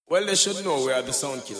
Well, they should know we are the sound killer.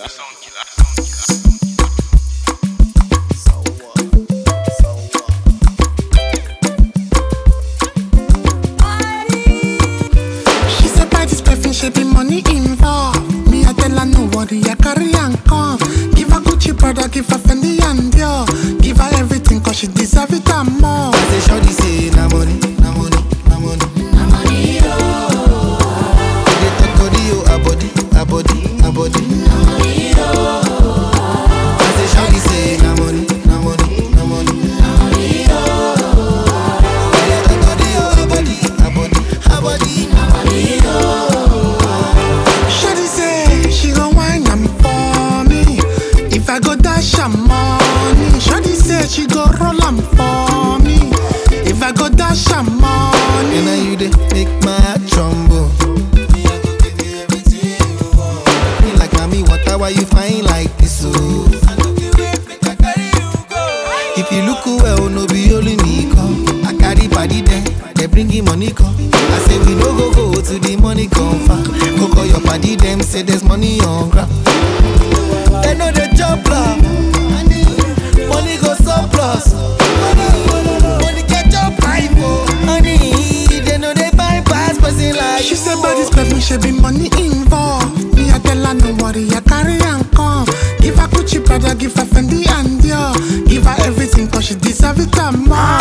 She said by this perfume, she be money involved. Me, I tell her no worry, I carry and come. Give her Gucci brother, give her Fendi and Dior. Give her everything cause she deserve it and more. I say shorty say na money, na money, na money, na money, oh. They talk body, oh, a body, a body, a body, na money, oh. I say shorty say na money, na money, na money, na money, oh. They talk body, oh, a body, a body, a body, na money, oh. Shawty say she gon' whine am for me. If I go dash her money, Shawty say she go roll am for me. If I go dash her money, And now you dey make my heart tremble. Me, I go give you everything you want. Me like mommy, water, why you fine like this, oh? I go give you everything, I carry you go. If you look well, no be only me come. I carry body there, they bring him money come. I say we no go to the money come far. Go call your body, them say there's money on ground. They know the job plan. Money go surplus. Money catch up life, oh. Honey, they know they bypass person like she said by this perfume, she be money involved. Me, I tell her no worry, I carry and come. Give her Gucci brother, give her Fendi and Dior. Give her everything cause she deserve it and more.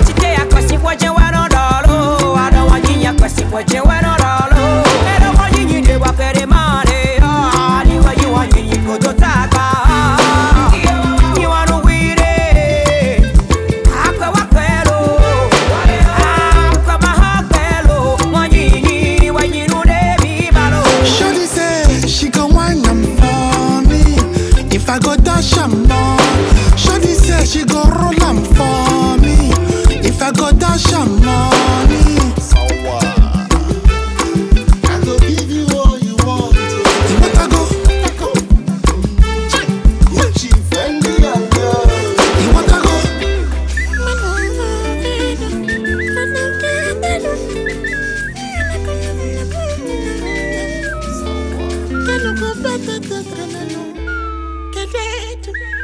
Shawty say she gon' whine am for me. If I go dash her more, Shawty say she go roll am for me. If I go dash her money, I go give you all you want. you want to go, Gucci, Fendi, and Dior. you want to go. Get ready.